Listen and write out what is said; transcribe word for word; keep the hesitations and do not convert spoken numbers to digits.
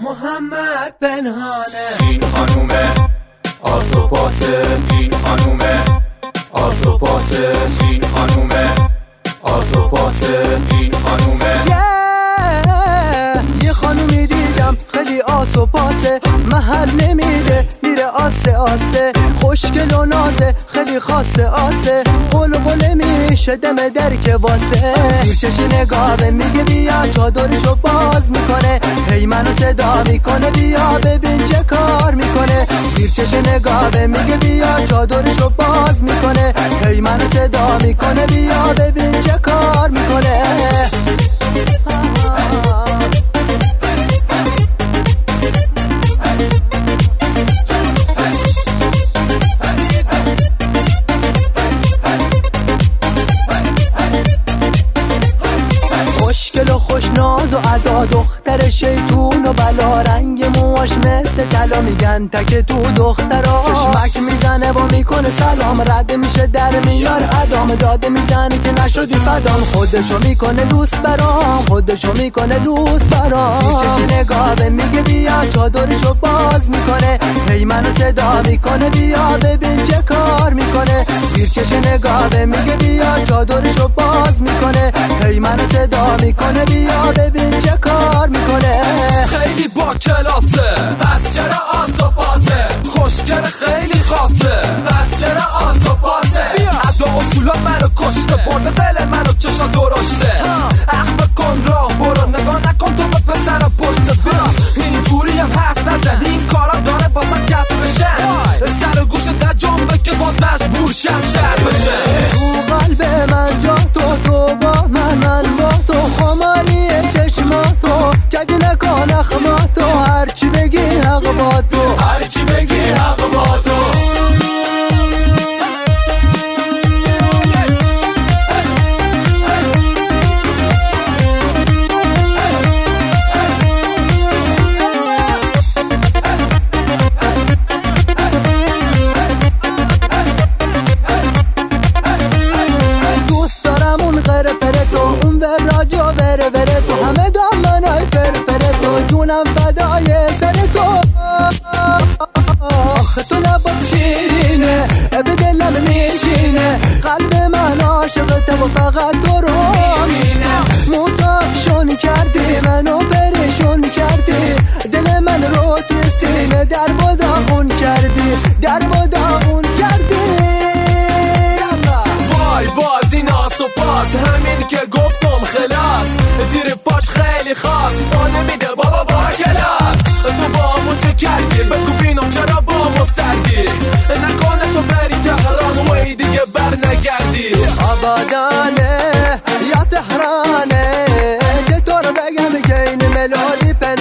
محمد پنهانه. این خانومه آسو پاسه، این خانومه آسو پاسه، این خانومه آسو پاسه، این خانومه. یه خانومی دیدم خیلی آسو پاسه، محل نمیده میره آسه آسه، خوشگل و نازه خیلی خاصه آسه، قلقله میشه دم در که واسه. زیر چشی نگاهه میگه بیا، چادرشو باز میکنه، هی منو صدا میکنه بیا ببین چه کار میکنه. زیر چشی نگاهه میگه بیا، چادرشو باز میکنه، هی منو صدا میکنه بیا ببین چه کار میکنه. خوشگل و خوشناز و ادا، دختر شیطون و بلا، رنگ موهاش مثل طلا، میگن تک تو دخترا. چشمک میزنه و میکنه سلام، رد میشه در میار ادام، داده میزنه که نشدی فدام، خودشو میکنه لوس برام، خودشو میکنه لوس برام. زیر چشی نگاهه میگه بیا، چادرشو باز میکنه، هی منو صدا میکنه بیا ببین چه کار میکنه. زیر چشی نگاهه میگه بیا، چادرشو باز میکنه، هی منو صدا میکنه بیا ببین چه کار میکنه. خیلی با کلاسه پس چرا آسو پاسه، خوشگل خیلی خاصه پس چرا آسو پاسه. ادا اصولا منو کشته، برده دل منو چشا درشته. اخم کن راه برو، نگاه نکن تو به پسرم پشت بیا. اینجوری هم حرف نزن، این کارا داره بازم کس بشن، سر گوش در جنبه که باز مجبور شم شر بشه. تو قلب من جا تو، تو با من من با تو، خماری چشماتو کج نکن اخماتو، هرچی بگی حق با تو، هرچی بگی حق با تو. دوست دارم اون غره فره تو، اون به راجا بره بره تو، همه دامنای فرفره تو، جونم فدای سر تو. آخه تو لبات شیرینه به دلم میشینه، قلب من عاشقته و فقط تو رو مینه. متافشون کردی منو پریشون کردی، دل من رو توی سینه در با داغون کردی، در با داغون کردی. وای باز این آسو پاس، همین که گفتم خلاص، دیر پاش خیلی خاص، ما نمیده بابا با کلاس. تو با همون چه کردی بگو بینم چرا با همون سردی، نکنه تو بری تهران و ای دیگه بر نگردی. آبادانه یا تهرانه، که تو رو بگم که این ملودی پن